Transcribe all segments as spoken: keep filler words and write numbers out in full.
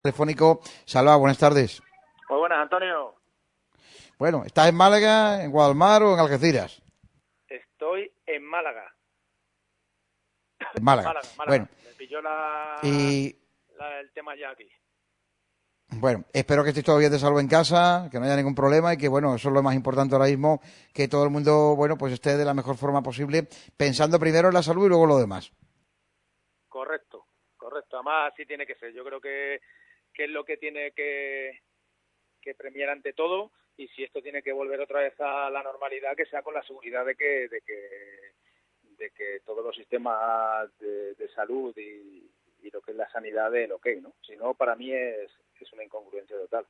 Telefónico. Salva, buenas tardes. Muy buenas, Antonio. Bueno, ¿estás en Málaga, en Guadalmar o en Algeciras? Estoy en Málaga. En En Málaga. Málaga, Bueno, Málaga. Me pilló la, y la- el tema ya aquí. bueno, espero que estéis todavía de salvo en casa, que no haya ningún problema y que, bueno, eso es lo más importante ahora mismo, que todo el mundo, bueno, pues esté de la mejor forma posible, pensando primero en la salud y luego lo demás. Correcto, correcto. Además, así tiene que ser. Yo creo que, que es lo que tiene que, que premiar ante todo. Y si esto tiene que volver otra vez a la normalidad, que sea con la seguridad de que, de que, de que todos los sistemas de, de salud y, y lo que es la sanidad del ok, ¿no? Si no, para mí es, es una incongruencia total.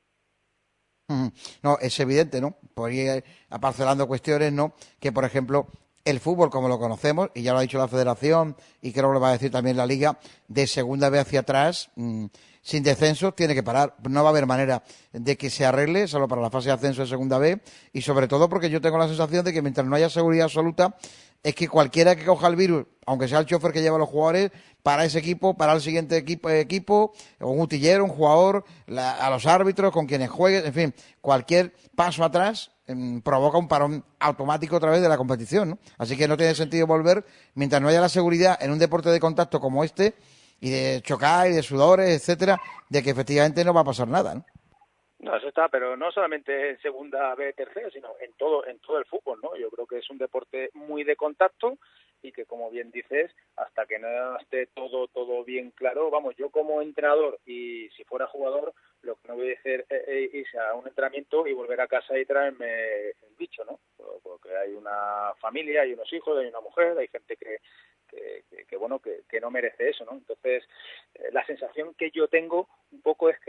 Ujú. No, es evidente, ¿no? Por ir aparcelando cuestiones, ¿no? Que, por ejemplo, el fútbol, como lo conocemos, y ya lo ha dicho la Federación, y creo que lo va a decir también la Liga, de segunda vez hacia atrás, mmm, sin descenso, tiene que parar. No va a haber manera de que se arregle, solo para la fase de ascenso de segunda vez, y sobre todo porque yo tengo la sensación de que mientras no haya seguridad absoluta, es que cualquiera que coja el virus, aunque sea el chofer que lleva a los jugadores, para ese equipo, para el siguiente equipo, equipo un utillero, un jugador, la, a los árbitros, con quienes jueguen, en fin, cualquier paso atrás eh, provoca un parón automático otra vez de la competición, ¿no? Así que no tiene sentido volver mientras no haya la seguridad en un deporte de contacto como este, y de chocar y de sudores, etcétera, de que efectivamente no va a pasar nada, ¿no? No, eso está, pero no solamente en segunda B, tercera, sino en todo, en todo el fútbol, ¿no? Yo creo que es un deporte muy de contacto y que, como bien dices, hasta que no esté todo, todo bien claro, vamos, yo como entrenador y si fuera jugador, lo que no voy a hacer es irse a un entrenamiento y volver a casa y traerme el bicho, ¿no? Porque hay una familia, hay unos hijos, hay una mujer, hay gente que Que, que, que bueno que, que no merece eso, ¿no? Entonces eh, la sensación que yo tengo un poco es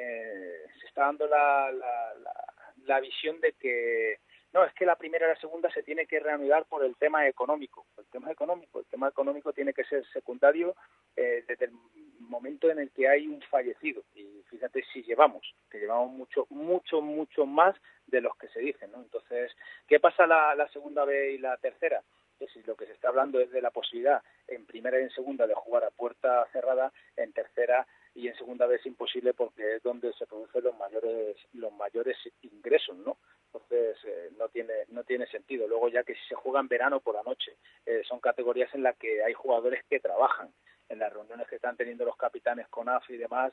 que se está dando la, la, la, la visión de que no, es que la primera y la segunda se tiene que reanudar por el tema económico. El tema económico, el tema económico tiene que ser secundario eh, desde el momento en el que hay un fallecido. Y fíjate si llevamos, que llevamos mucho, mucho, mucho más de los que se dicen, ¿no? Entonces, ¿qué pasa la, la segunda vez y la tercera? Que si lo que se está hablando es de la posibilidad en primera y en segunda de jugar a puerta cerrada, en tercera y en segunda vez es imposible porque es donde se producen los mayores los mayores ingresos, ¿no? Entonces eh, no tiene no tiene sentido. Luego ya que si se juega en verano por la noche, eh, son categorías en las que hay jugadores que trabajan. En las reuniones que están teniendo los capitanes con A F y demás,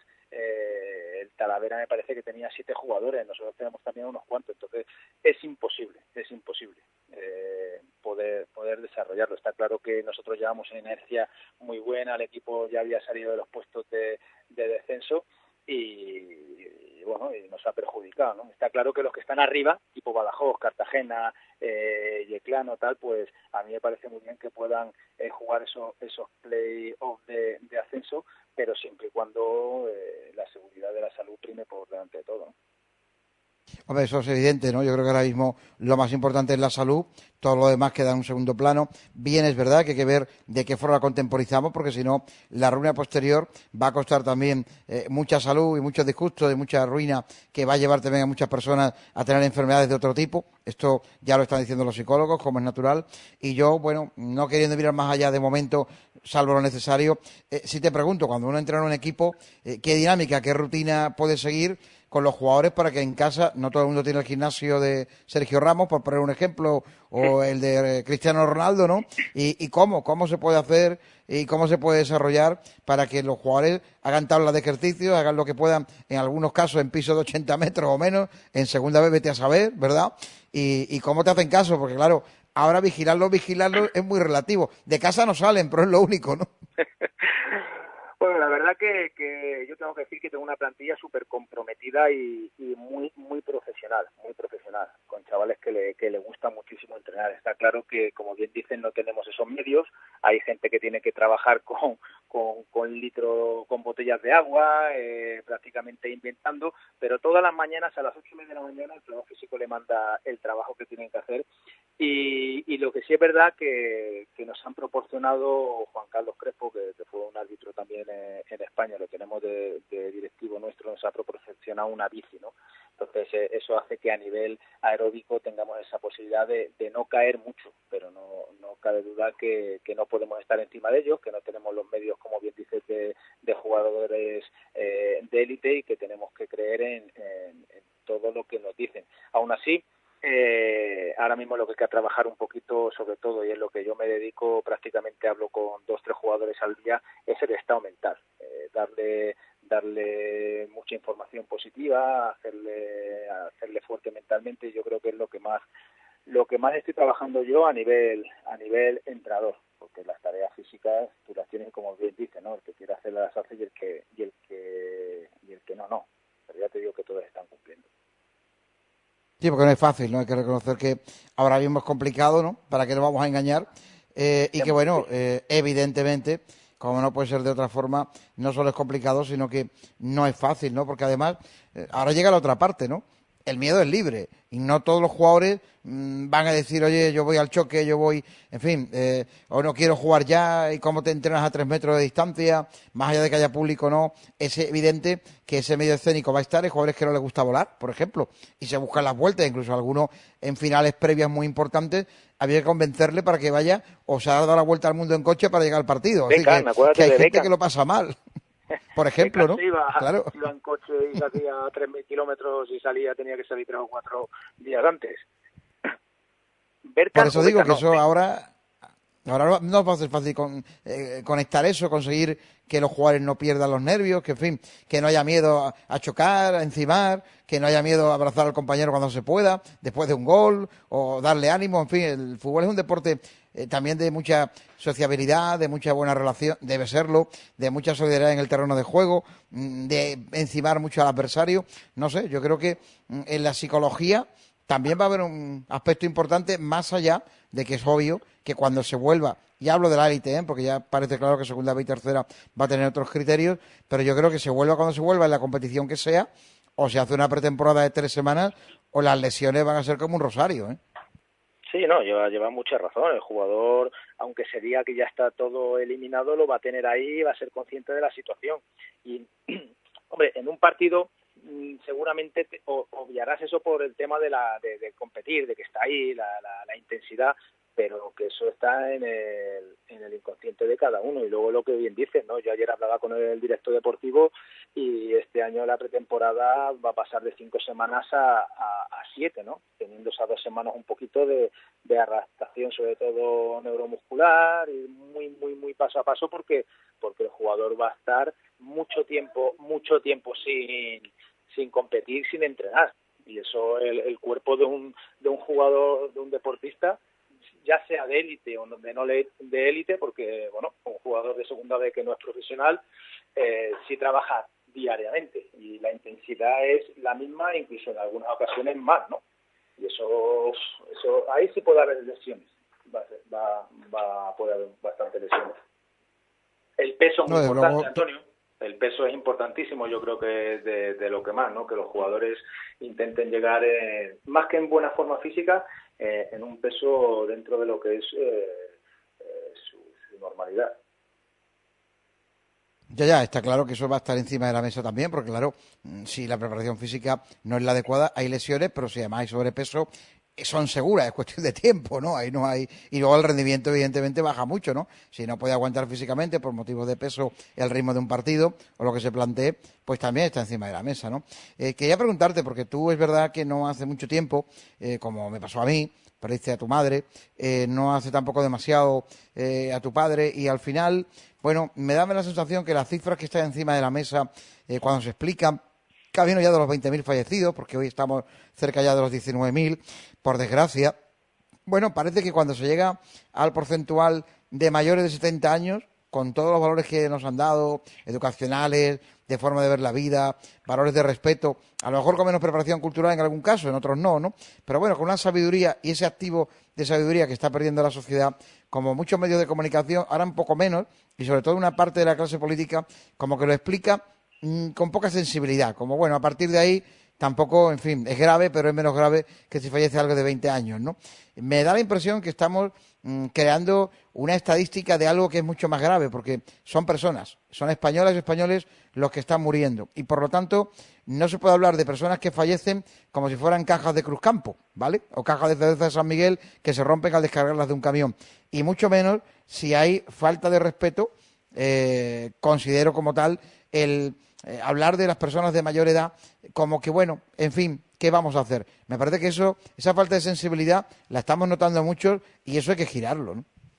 eh, el Talavera me parece que tenía siete jugadores, nosotros tenemos también unos cuantos, entonces es imposible, es imposible eh, poder poder desarrollarlo. Está claro que nosotros llevamos una inercia muy buena, el equipo ya había salido de los puestos de, de descenso y, y bueno, y nos ha perjudicado, ¿no? Está claro que los que están arriba, tipo Badajoz, Cartagena, eh, Yeclano, tal, pues a mí me parece muy bien que puedan eh, jugar esos esos play-off de, de ascenso, pero siempre y cuando eh, la seguridad de la salud prime por delante de todo, ¿no? Hombre, eso es evidente, ¿no? Yo creo que ahora mismo lo más importante es la salud, todo lo demás queda en un segundo plano. Bien, es verdad que hay que ver de qué forma contemporizamos, porque si no, la ruina posterior va a costar también eh, mucha salud y mucho disgusto y mucha ruina que va a llevar también a muchas personas a tener enfermedades de otro tipo. Esto ya lo están diciendo los psicólogos, como es natural. Y yo, bueno, no queriendo mirar más allá de momento, salvo lo necesario, eh, si te pregunto, cuando uno entra en un equipo, eh, ¿qué dinámica, qué rutina puede seguir con los jugadores para que en casa, no todo el mundo tiene el gimnasio de Sergio Ramos, por poner un ejemplo, o el de Cristiano Ronaldo, ¿no? Y, y cómo, cómo se puede hacer y cómo se puede desarrollar para que los jugadores hagan tablas de ejercicio, hagan lo que puedan, en algunos casos en piso de ochenta metros o menos, en segunda vez vete a saber, ¿verdad? Y, y cómo te hacen caso, porque claro, ahora vigilarlo, vigilarlo es muy relativo. De casa no salen, pero es lo único, ¿no? Bueno, la verdad que, que yo tengo que decir que tengo una plantilla súper comprometida y, y muy muy profesional, muy profesional, con chavales que le, que le gusta muchísimo entrenar. Está claro que, como bien dicen, no tenemos esos medios. Hay gente que tiene que trabajar con, con, con litros, con botellas de agua, eh, prácticamente inventando, pero todas las mañanas a las ocho y media de la mañana el trabajo físico le manda el trabajo que tienen que hacer. Y, y lo que sí es verdad que, que nos han proporcionado Juan Carlos Crespo, que, que fue un árbitro también en, en España, lo tenemos de, de directivo nuestro, nos ha proporcionado proporciona una bici, ¿no? Entonces eh, eso hace que a nivel aeróbico tengamos esa posibilidad de, de no caer mucho, pero no, no cabe duda que, que no podemos estar encima de ellos, que no tenemos los medios, como bien dices, de, de jugadores eh, de élite y que tenemos que creer en, en, en todo lo que nos dicen. Aún así, eh, ahora mismo lo que hay que trabajar un poquito, sobre todo, y es lo que yo me dedico, prácticamente hablo con dos, tres jugadores al día, es el estado mental, eh, darle darle mucha información positiva, hacerle hacerle fuerte mentalmente. Yo creo que es lo que más lo que más estoy trabajando yo a nivel a nivel entrenador, porque las tareas físicas tú las tienes, como bien dices, ¿no? El que quiere hacerlas las hace y el que y el que y el que no no, pero ya te digo que todos están cumpliendo. Sí, porque no es fácil, ¿no? Hay que reconocer que ahora mismo es complicado, ¿no? Para que no vamos a engañar eh, y que bueno, eh, evidentemente, como no puede ser de otra forma, no solo es complicado, sino que no es fácil, ¿no? Porque además, eh, ahora llega la otra parte, ¿no? El miedo es libre y no todos los jugadores mmm, van a decir, oye, yo voy al choque, yo voy, en fin, eh, o no quiero jugar ya, y cómo te entrenas a tres metros de distancia, más allá de que haya público o no. Es evidente que ese medio escénico va a estar. Hay jugadores que no les gusta volar, por ejemplo, y se buscan las vueltas, incluso algunos en finales previas muy importantes, había que convencerle para que vaya o se ha dado la vuelta al mundo en coche para llegar al partido. Así Beckham, que, que hay gente Beckham. que lo pasa mal. Por ejemplo, ¿no? Iba, claro. iba en coche y hacía tres mil kilómetros y salía, tenía que salir tres o cuatro días antes. Berkan, Por eso digo Berkan, que no. eso ahora, ahora no va a ser fácil con, eh, conectar eso, conseguir que los jugadores no pierdan los nervios, que en fin, que no haya miedo a, a chocar, a encimar, que no haya miedo a abrazar al compañero cuando se pueda, después de un gol, o darle ánimo. En fin, el fútbol es un deporte eh, también de mucha sociabilidad, de mucha buena relación, debe serlo, de mucha solidaridad en el terreno de juego, de encimar mucho al adversario. No sé, yo creo que en la psicología también va a haber un aspecto importante, más allá de que es obvio que cuando se vuelva, y hablo de la élite, ¿eh? Porque ya parece claro que segunda B y tercera va a tener otros criterios, pero yo creo que se vuelva cuando se vuelva en la competición que sea, o se hace una pretemporada de tres semanas, o las lesiones van a ser como un rosario, ¿eh? Sí, no, lleva, lleva mucha razón. El jugador, aunque se diga que ya está todo eliminado, lo va a tener ahí y va a ser consciente de la situación. Y, hombre, en un partido seguramente te obviarás eso por el tema de la de, de competir, de que está ahí la, la, la intensidad, pero que eso está en el, en el inconsciente de cada uno. Y luego lo que bien dices, ¿no? Yo ayer hablaba con el director deportivo y este año la pretemporada va a pasar de cinco semanas a, a, a siete, ¿no? Teniendo esas dos semanas un poquito de, de adaptación, sobre todo neuromuscular, y muy, muy, muy paso a paso, porque porque el jugador va a estar mucho tiempo, mucho tiempo sin sin competir, sin entrenar. Y eso el, el cuerpo de un de un jugador, de un deportista, ya sea de élite o de no de élite, porque bueno, un jugador de segunda B que no es profesional, eh, sí trabaja diariamente y la intensidad es la misma, incluso en algunas ocasiones más, ¿no? Y eso, eso ahí sí puede haber lesiones, va a, ser, va, va a poder haber bastantes lesiones. El peso es muy no, importante, luego... Antonio. El peso es importantísimo, yo creo que es de, de lo que más, ¿no? Que los jugadores intenten llegar, eh, más que en buena forma física, eh, en un peso dentro de lo que es eh, eh, su, su normalidad. Ya, ya, está claro que eso va a estar encima de la mesa también, porque claro, si la preparación física no es la adecuada, hay lesiones, pero si además hay sobrepeso, son seguras, es cuestión de tiempo, ¿no? Ahí no hay, y luego el rendimiento evidentemente baja mucho, ¿no? Si no puede aguantar físicamente por motivos de peso el ritmo de un partido o lo que se plantee, pues también está encima de la mesa, ¿no? Eh, quería preguntarte, porque tú es verdad que no hace mucho tiempo, eh, como me pasó a mí, perdiste a tu madre, eh, no hace tampoco demasiado eh, a tu padre, y al final, bueno, me da la sensación que las cifras que están encima de la mesa, eh, cuando se explican, camino ya de los veinte mil fallecidos, porque hoy estamos cerca ya de los diecinueve mil, por desgracia. Bueno, parece que cuando se llega al porcentual de mayores de setenta años, con todos los valores que nos han dado, educacionales, de forma de ver la vida, valores de respeto, a lo mejor con menos preparación cultural en algún caso, en otros no, ¿no? Pero bueno, con una sabiduría y ese activo de sabiduría que está perdiendo la sociedad, como muchos medios de comunicación, ahora un poco menos, y sobre todo una parte de la clase política, como que lo explica con poca sensibilidad, como bueno, a partir de ahí tampoco, en fin, es grave, pero es menos grave que si fallece algo de veinte años, ¿no? Me da la impresión que estamos mmm, creando una estadística de algo que es mucho más grave, porque son personas, son españolas y españoles los que están muriendo. Y por lo tanto, no se puede hablar de personas que fallecen como si fueran cajas de Cruzcampo, ¿vale? O cajas de cerveza de San Miguel que se rompen al descargarlas de un camión. Y mucho menos si hay falta de respeto, eh, considero como tal, el eh, hablar de las personas de mayor edad como que, bueno, en fin, ¿qué vamos a hacer? Me parece que eso, esa falta de sensibilidad la estamos notando muchos y eso hay que girarlo, ¿no?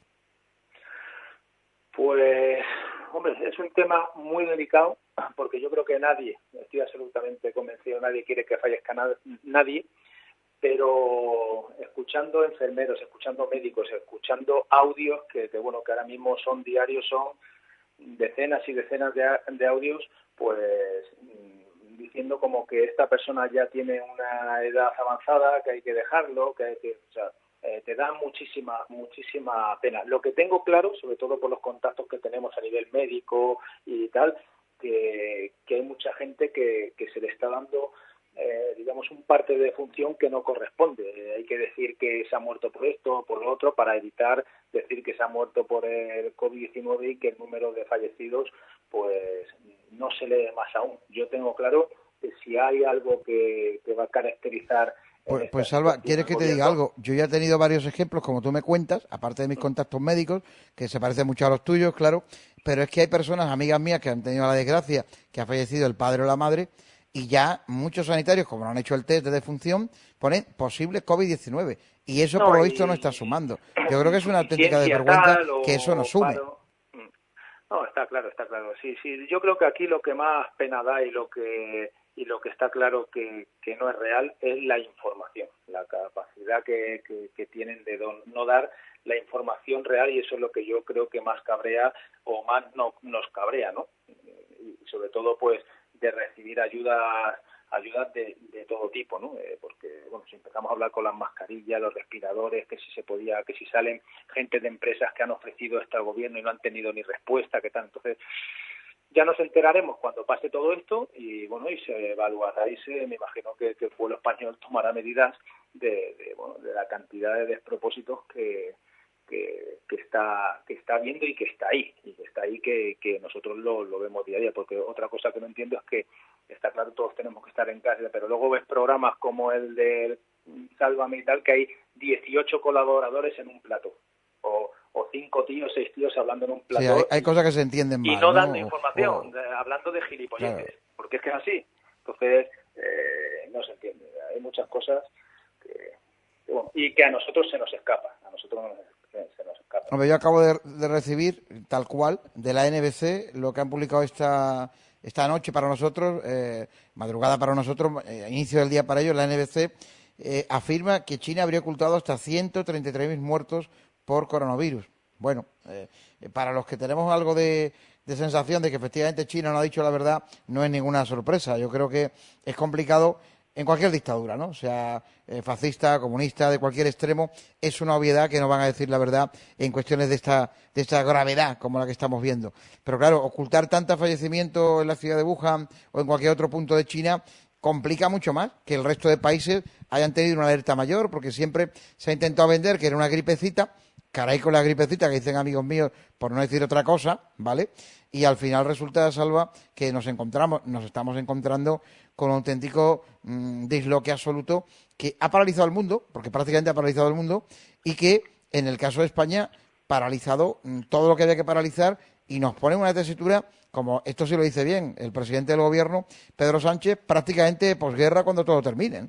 Pues, hombre, es un tema muy delicado porque yo creo que nadie, estoy absolutamente convencido, nadie quiere que fallezca nad- nadie, pero escuchando enfermeros, escuchando médicos, escuchando audios que, que bueno, que ahora mismo son diarios, son decenas y decenas de, de audios, pues diciendo como que esta persona ya tiene una edad avanzada, que hay que dejarlo, que hay que, o sea, eh, te da muchísima, muchísima pena. Lo que tengo claro, sobre todo por los contactos que tenemos a nivel médico y tal, que, que hay mucha gente que, que se le está dando Eh, digamos, un parte de función que no corresponde. Eh, hay que decir que se ha muerto por esto o por lo otro para evitar decir que se ha muerto por el COVID diecinueve y que el número de fallecidos pues no se lee más aún. Yo tengo claro que si hay algo que, que va a caracterizar en Pues, esta pues Salva, situación ¿quieres al que te diga gobierno. algo? Yo ya he tenido varios ejemplos, como tú me cuentas, aparte de mis contactos médicos, que se parecen mucho a los tuyos, claro, pero es que hay personas, amigas mías, que han tenido la desgracia que ha fallecido el padre o la madre, y ya muchos sanitarios, como no han hecho el test de defunción, ponen posible COVID diecinueve. Y eso, por No, lo visto, no está y sumando. Yo creo que es una auténtica insuficiencia desvergüenza tal que eso no o sume. paro. No, está claro, está claro. Sí, sí. Yo creo que aquí lo que más pena da y lo que y lo que está claro que, que no es real es la información, la capacidad que, que, que tienen de don, no dar la información real, y eso es lo que yo creo que más cabrea o más no, nos cabrea, ¿no? Y sobre todo, pues, de recibir ayudas ayudas de, de todo tipo, ¿no? Eh, porque, bueno, si empezamos a hablar con las mascarillas, los respiradores, que si se podía, que si salen gente de empresas que han ofrecido esto al gobierno y no han tenido ni respuesta, ¿qué tal? Entonces, ya nos enteraremos cuando pase todo esto y, bueno, y se evaluará y se, me imagino que, que el pueblo español tomará medidas de, de, bueno, de la cantidad de despropósitos que, que, que está que está viendo y que está ahí, y que está ahí que, que nosotros lo, lo vemos día a día, porque otra cosa que no entiendo es que está claro, todos tenemos que estar en casa, pero luego ves programas como el de Sálvame y tal, que hay dieciocho colaboradores en un plató, o, o cinco tíos, seis tíos hablando en un Sí, hay, plató hay y, cosas que se entienden y mal, no ¿no? dando O, información, o- de, hablando de claro. gilipolleces, porque es que es así. Entonces, eh, no se entiende. Hay muchas cosas que, que, bueno, y que a nosotros se nos escapa, a nosotros no nos, se nos escapa. Hombre, yo acabo de, de recibir, tal cual, de la N B C, lo que han publicado esta, esta noche para nosotros, eh, madrugada para nosotros, eh, inicio del día para ellos. La N B C eh, afirma que China habría ocultado hasta ciento treinta y tres mil muertos por coronavirus. Bueno, eh, para los que tenemos algo de, de sensación de que efectivamente China no ha dicho la verdad, no es ninguna sorpresa. Yo creo que es complicado en cualquier dictadura, ¿no? O sea, eh, fascista, comunista, de cualquier extremo, es una obviedad que no van a decir la verdad en cuestiones de esta, de esta gravedad como la que estamos viendo. Pero claro, ocultar tantos fallecimientos en la ciudad de Wuhan o en cualquier otro punto de China complica mucho más que el resto de países hayan tenido una alerta mayor, porque siempre se ha intentado vender que era una gripecita, caray con la gripecita que dicen amigos míos, por no decir otra cosa, ¿vale? Y al final resulta, Salva, que nos encontramos, nos estamos encontrando con un auténtico mmm, disloque absoluto que ha paralizado el mundo, porque prácticamente ha paralizado el mundo, y que en el caso de España paralizado mmm, todo lo que había que paralizar y nos pone en una tesitura, como esto sí lo dice bien el presidente del gobierno, Pedro Sánchez, prácticamente posguerra cuando todo termine.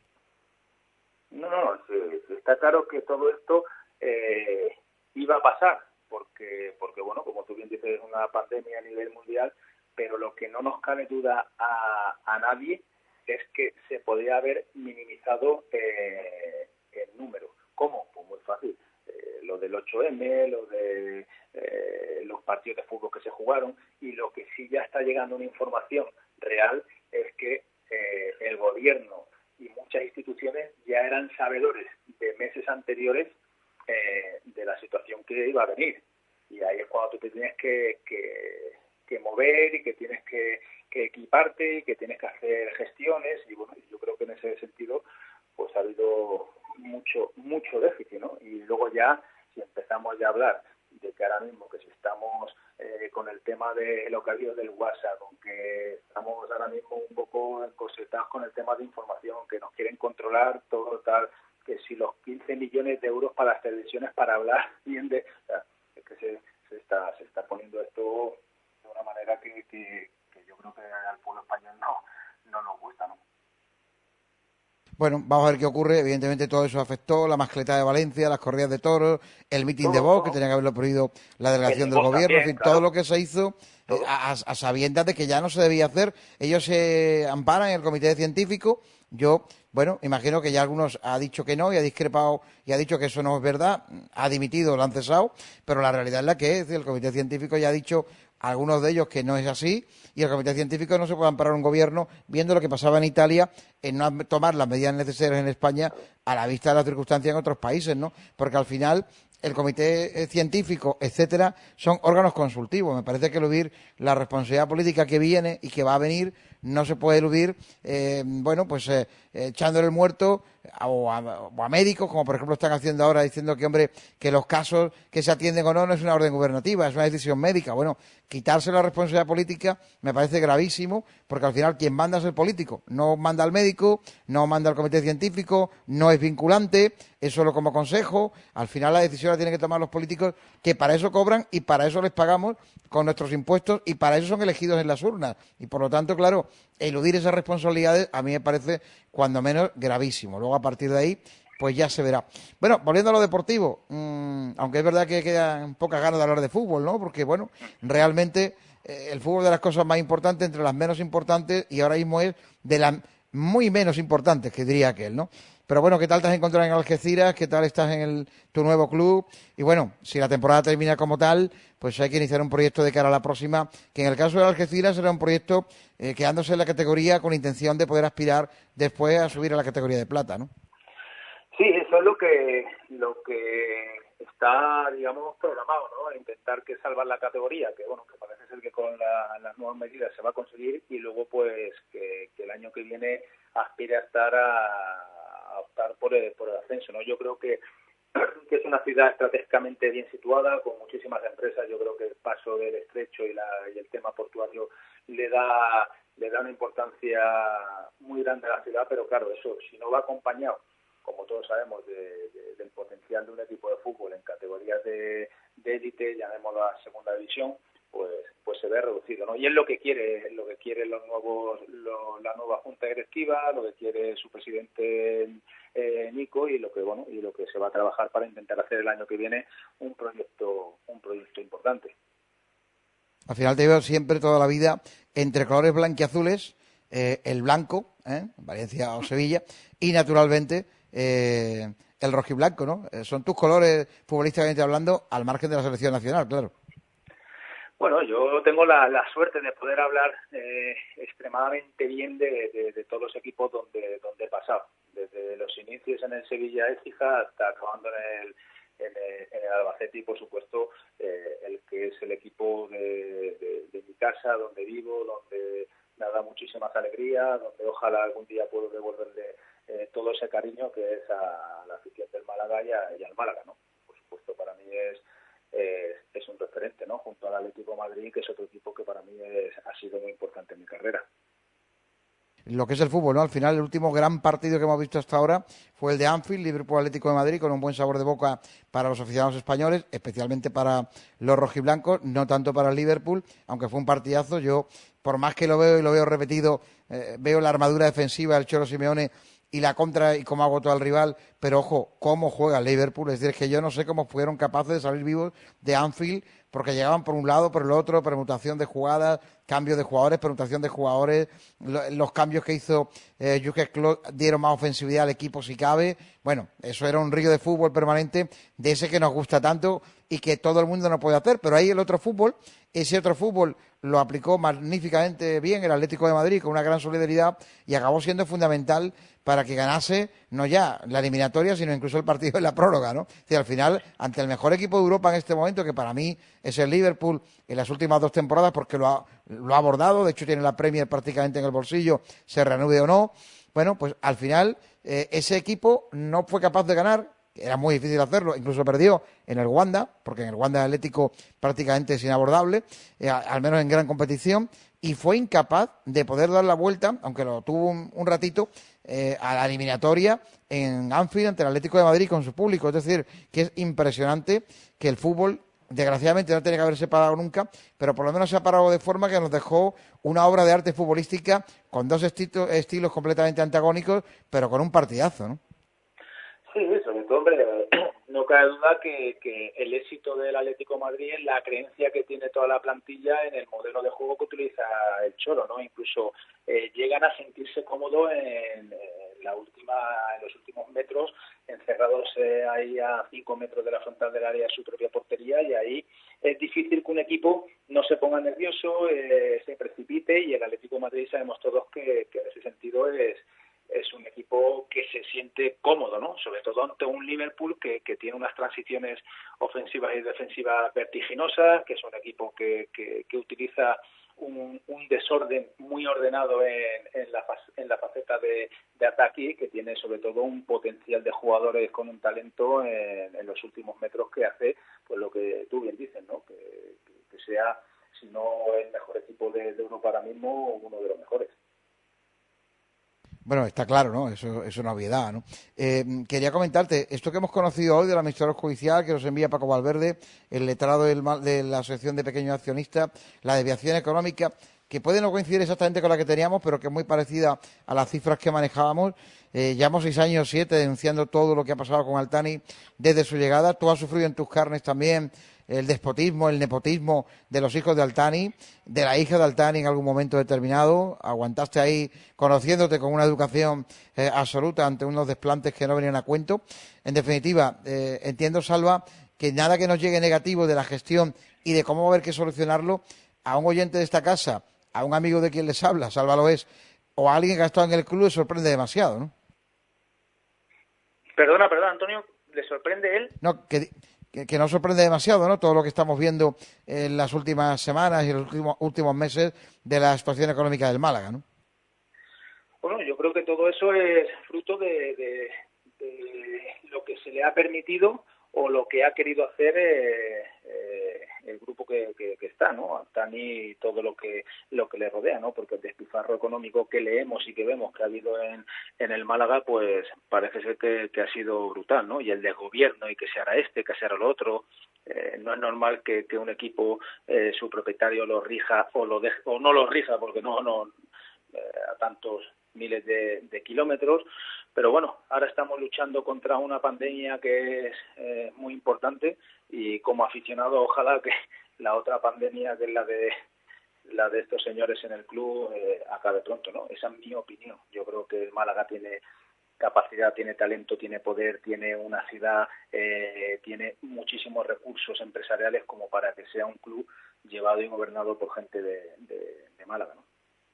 No, no, sí, sí, está claro que todo esto eh, iba a pasar, porque, porque, bueno, como tú bien dices, es una pandemia a nivel mundial, pero lo que no nos cabe duda a, a nadie es que se podría haber minimizado eh, el número. ¿Cómo? Pues muy fácil. Eh, lo del ocho eme, lo de eh, los partidos de fútbol que se jugaron, y lo que sí ya está llegando una información real es que eh, el gobierno y muchas instituciones ya eran sabedores de meses anteriores eh, de la situación que iba a venir. Y ahí es cuando tú te tienes que, que, que mover y que tienes que, que equiparte y que tienes que hacer gestiones. Y bueno, yo creo que en ese sentido pues ha habido mucho mucho déficit, ¿no? Y luego ya, si empezamos ya a hablar de que ahora mismo que si estamos eh, con el tema de lo que ha habido del WhatsApp, con que estamos ahora mismo un poco encosetados con el tema de información, que nos quieren controlar todo tal, que si los quince millones de euros para las televisiones para hablar bien de... O sea, es que se, se está se está poniendo esto de una manera que, que, que yo creo que al pueblo español no, no nos gusta, ¿no? Bueno, vamos a ver qué ocurre. Evidentemente todo eso afectó, la mascleta de Valencia, las corridas de toros, el mitin de Vox, que tenía que haberlo prohibido la delegación del gobierno, también, en fin, claro, todo lo que se hizo eh, a, a sabiendas de que ya no se debía hacer. Ellos se amparan en el comité científico. Yo, bueno, imagino que ya algunos ha dicho que no y ha discrepado y ha dicho que eso no es verdad, ha dimitido, lo han cesado, pero la realidad es la que es. El comité científico ya ha dicho a algunos de ellos que no es así, y el comité científico no se puede amparar un gobierno viendo lo que pasaba en Italia en no tomar las medidas necesarias en España a la vista de las circunstancias en otros países, ¿no? Porque al final el comité científico, etcétera, son órganos consultivos. Me parece que eludir la responsabilidad política que viene y que va a venir no se puede eludir, eh, bueno, pues eh, echándole el muerto a, o, a, o a médicos, como por ejemplo están haciendo ahora, diciendo que, hombre, que los casos que se atienden o no no es una orden gubernativa, es una decisión médica. Bueno, quitarse la responsabilidad política me parece gravísimo, porque al final quien manda es el político, no manda al médico, no manda al comité científico, no es vinculante, es solo como consejo. Al final la decisión la tienen que tomar los políticos, que para eso cobran y para eso les pagamos con nuestros impuestos y para eso son elegidos en las urnas. Y por lo tanto, claro, eludir esas responsabilidades a mí me parece cuando menos gravísimo. Luego a partir de ahí pues ya se verá. Bueno, volviendo a lo deportivo, mmm, aunque es verdad que quedan pocas ganas de hablar de fútbol, ¿no? Porque bueno, realmente eh, el fútbol es de las cosas más importantes, entre las menos importantes, y ahora mismo es de las muy menos importantes, que diría aquel, ¿no? Pero bueno, ¿qué tal te has encontrado en Algeciras? ¿Qué tal estás en el, tu nuevo club? Y bueno, si la temporada termina como tal, pues hay que iniciar un proyecto de cara a la próxima, que en el caso de Algeciras será un proyecto eh, quedándose en la categoría con intención de poder aspirar después a subir a la categoría de plata, ¿no? Sí, eso es lo que lo que está, digamos, programado, ¿no? Intentar que salvar la categoría, que bueno, que parece ser que con la, las nuevas medidas se va a conseguir, y luego pues que, que el año que viene aspire a estar a, a optar por el, por el ascenso, ¿no? Yo creo que, que es una ciudad estratégicamente bien situada, con muchísimas empresas. Yo creo que el paso del estrecho y, la, y el tema portuario le da le da una importancia muy grande a la ciudad, pero claro, eso si no va acompañado, como todos sabemos, de, de, del potencial de un equipo de fútbol en categorías de, de élite, llamémoslo a segunda división, pues pues se ve reducido, ¿no? Y es lo que quiere, lo que quiere los nuevos, lo, la nueva junta directiva, lo que quiere su presidente eh, Nico, y lo que bueno y lo que se va a trabajar para intentar hacer el año que viene un proyecto un proyecto importante. Al final te veo siempre toda la vida entre colores blanquiazules, eh, el blanco, ¿eh? Valencia o Sevilla, y naturalmente eh, el rojiblanco, ¿no? Eh, son tus colores futbolísticamente hablando, al margen de la selección nacional, claro. Bueno, yo tengo la, la suerte de poder hablar eh, extremadamente bien de, de, de todos los equipos donde donde he pasado, desde los inicios en el Sevilla Écija hasta acabando en el, en el, en el Albacete, y por supuesto eh, el que es el equipo de, de, de mi casa, donde vivo, donde me da muchísimas alegrías, donde ojalá algún día puedo devolverle eh, todo ese cariño que es a la afición del Málaga y, a, y al Málaga, ¿no? Por supuesto, para mí es Eh, es un referente, ¿no? Junto al Atlético de Madrid, que es otro equipo que para mí es, ha sido muy importante en mi carrera. Lo que es el fútbol, ¿no? Al final, el último gran partido que hemos visto hasta ahora fue el de Anfield, Liverpool Atlético de Madrid, con un buen sabor de boca para los aficionados españoles, especialmente para los rojiblancos, no tanto para el Liverpool, aunque fue un partidazo. Yo, por más que lo veo y lo veo repetido, eh, veo la armadura defensiva del Cholo Simeone y la contra y cómo agotó al rival, pero ojo, cómo juega el Liverpool. Es decir, que yo no sé cómo fueron capaces de salir vivos de Anfield, porque llegaban por un lado, por el otro, permutación de jugadas, cambio de jugadores, permutación de jugadores, los cambios que hizo eh, Jürgen Klopp dieron más ofensividad al equipo si cabe. Bueno, eso era un río de fútbol permanente, de ese que nos gusta tanto y que todo el mundo no puede hacer, pero ahí el otro fútbol, ese otro fútbol lo aplicó magníficamente bien el Atlético de Madrid con una gran solidaridad y acabó siendo fundamental para que ganase no ya la eliminatoria, sino incluso el partido en la prórroga, ¿no? Es decir, al final, ante el mejor equipo de Europa en este momento, que para mí es el Liverpool en las últimas dos temporadas, porque lo ha, lo ha abordado, de hecho tiene la Premier prácticamente en el bolsillo, se reanude o no, bueno, pues al final eh, ese equipo no fue capaz de ganar era muy difícil hacerlo, incluso perdió en el Wanda, porque en el Wanda Atlético prácticamente es inabordable, eh, al menos en gran competición, y fue incapaz de poder dar la vuelta, aunque lo tuvo un, un ratito, eh, a la eliminatoria en Anfield ante el Atlético de Madrid con su público. Es decir, que es impresionante que el fútbol, desgraciadamente, no tiene que haberse parado nunca, pero por lo menos se ha parado de forma que nos dejó una obra de arte futbolística con dos esti- estilos completamente antagónicos, pero con un partidazo, ¿no? Sí, sobre todo, hombre, no cabe duda que, que el éxito del Atlético de Madrid es la creencia que tiene toda la plantilla en el modelo de juego que utiliza el Cholo, ¿no? Incluso eh, llegan a sentirse cómodos en, en la última, en los últimos metros, encerrados eh, ahí a cinco metros de la frontal del área de su propia portería, y ahí es difícil que un equipo no se ponga nervioso, eh, se precipite, y el Atlético de Madrid sabemos todos que, que en ese sentido es es un equipo que se siente cómodo, ¿no? Sobre todo ante un Liverpool que, que tiene unas transiciones ofensivas y defensivas vertiginosas, que es un equipo que, que, que utiliza un, un desorden muy ordenado en, en, la, en la faceta de, de ataque, que tiene sobre todo un potencial de jugadores con un talento en, en los últimos metros que hace, pues lo que tú bien dices, ¿no? Que, que, que sea, si no el mejor equipo de, de Europa ahora mismo, uno de los mejores. Bueno, está claro, ¿no? Eso, eso es una obviedad, ¿no? Eh, quería comentarte, esto que hemos conocido hoy del administrador judicial que nos envía Paco Valverde, el letrado del, de la Asociación de Pequeños Accionistas, la desviación económica, que puede no coincidir exactamente con la que teníamos, pero que es muy parecida a las cifras que manejábamos. Eh, llevamos seis años, siete, denunciando todo lo que ha pasado con Altani desde su llegada. Tú has sufrido en tus carnes también el despotismo, el nepotismo de los hijos de Altani, de la hija de Altani en algún momento determinado. Aguantaste ahí conociéndote con una educación eh, absoluta ante unos desplantes que no venían a cuento. En definitiva, eh, entiendo, Salva, que nada que nos llegue negativo de la gestión y de cómo va a haber que solucionarlo, a un oyente de esta casa, a un amigo de quien les habla, Salva lo es, o a alguien que ha estado en el club, le sorprende demasiado, ¿no? Perdona, perdona, Antonio, ¿le sorprende él? No, que, que, que no sorprende demasiado, ¿no? Todo lo que estamos viendo en las últimas semanas y en los últimos, últimos meses de la situación económica del Málaga, ¿no? Bueno, yo creo que todo eso es fruto de, de, de lo que se le ha permitido o lo que ha querido hacer eh, eh, el grupo que, que, que está, ¿no? Altani y todo lo que lo que le rodea, ¿no? Porque el despilfarro económico que leemos y que vemos que ha habido en, en el Málaga, pues parece ser que, que ha sido brutal, ¿no? Y el desgobierno, y que se hará este, que se hará lo otro. Eh, no es normal que, que un equipo, eh, su propietario lo rija o lo deje, o no lo rija, porque no, no eh, a tantos miles de, de kilómetros, pero bueno, ahora estamos luchando contra una pandemia que es eh, muy importante, y como aficionado ojalá que la otra pandemia, que es la de la de estos señores en el club, eh, acabe pronto, ¿no? Esa es mi opinión. Yo creo que el Málaga tiene capacidad, tiene talento, tiene poder, tiene una ciudad, eh, tiene muchísimos recursos empresariales como para que sea un club llevado y gobernado por gente de, de, de Málaga, ¿no?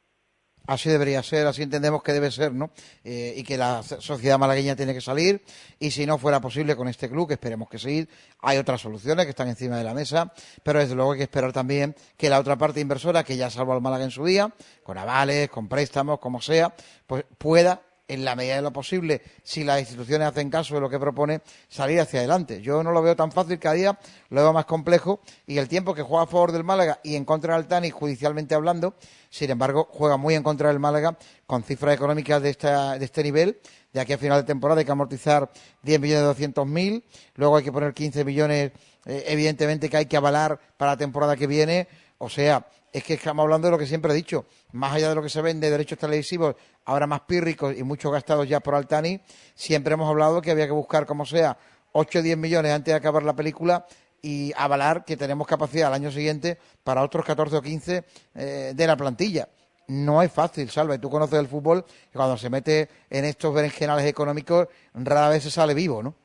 Así debería ser, así entendemos que debe ser, ¿no? Eh, y que la sociedad malagueña tiene que salir, y si no fuera posible con este club, que esperemos que sí, hay otras soluciones que están encima de la mesa, pero desde luego hay que esperar también que la otra parte inversora, que ya salvó al Málaga en su día, con avales, con préstamos, como sea, pues pueda, en la medida de lo posible, si las instituciones hacen caso de lo que propone, salir hacia adelante. Yo no lo veo tan fácil, cada día lo veo más complejo, y el tiempo que juega a favor del Málaga y en contra del Altani, judicialmente hablando, sin embargo, juega muy en contra del Málaga, con cifras económicas de, esta, de este nivel. De aquí a final de temporada hay que amortizar diez millones doscientos mil, luego hay que poner quince millones, eh, evidentemente, que hay que avalar para la temporada que viene. O sea, es que estamos hablando de lo que siempre he dicho, más allá de lo que se vende de derechos televisivos, ahora más pírricos y muchos gastados ya por Altani, siempre hemos hablado que había que buscar, como sea, ocho o diez millones antes de acabar la película, y avalar que tenemos capacidad al año siguiente para otros catorce o quince eh, de la plantilla. No es fácil, Salva, y tú conoces el fútbol, que cuando se mete en estos berenjenales económicos rara vez se sale vivo, ¿no?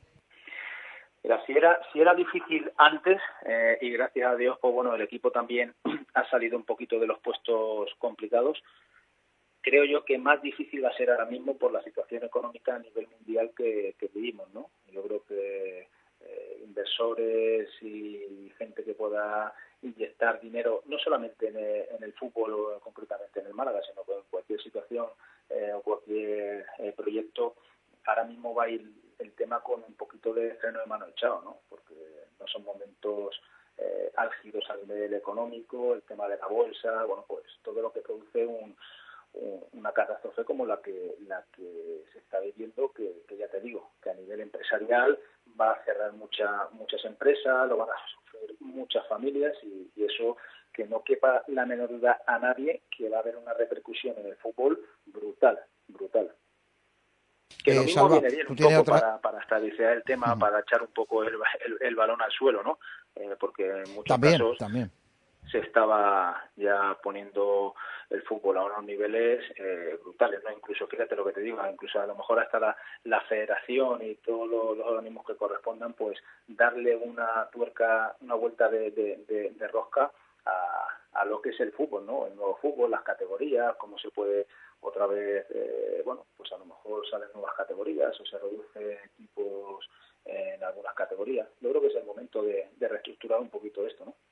Mira, si era, si era difícil antes, eh, y gracias a Dios, pues bueno, el equipo también ha salido un poquito de los puestos complicados, creo yo que más difícil va a ser ahora mismo por la situación económica a nivel mundial que, que vivimos, ¿no? Yo creo que eh, inversores y gente que pueda inyectar dinero, no solamente en el, en el fútbol o concretamente en el Málaga, sino en cualquier situación eh, o cualquier eh, proyecto, ahora mismo va a ir el tema con un poquito de freno de mano echado, ¿no? Porque no son momentos eh, álgidos a nivel económico, el tema de la bolsa, bueno, pues todo lo que produce un, un, una catástrofe como la que la que se está viviendo, que, que ya te digo, que a nivel empresarial va a cerrar mucha, muchas empresas, lo van a sufrir muchas familias y, y eso, que no quepa la menor duda a nadie que va a haber una repercusión en el fútbol brutal, brutal. Que lo Eh, mismo Salva, viene bien tú un tienes poco otra... para, para estabilizar el tema, Ujú. para echar un poco el, el, el balón al suelo, ¿no? Eh, porque en muchos También, casos también. se estaba ya poniendo el fútbol a unos niveles eh, brutales, ¿no? Incluso, fíjate lo que te digo, incluso a lo mejor hasta la, la federación y todos los, los organismos que correspondan, pues darle una tuerca, una vuelta de, de, de, de rosca a, a lo que es el fútbol, ¿no? El nuevo fútbol, las categorías, cómo se puede otra vez, eh, bueno, pues a lo mejor salen nuevas categorías o se reduce equipos en algunas categorías. Yo creo que es el momento de, de reestructurar un poquito esto, ¿no?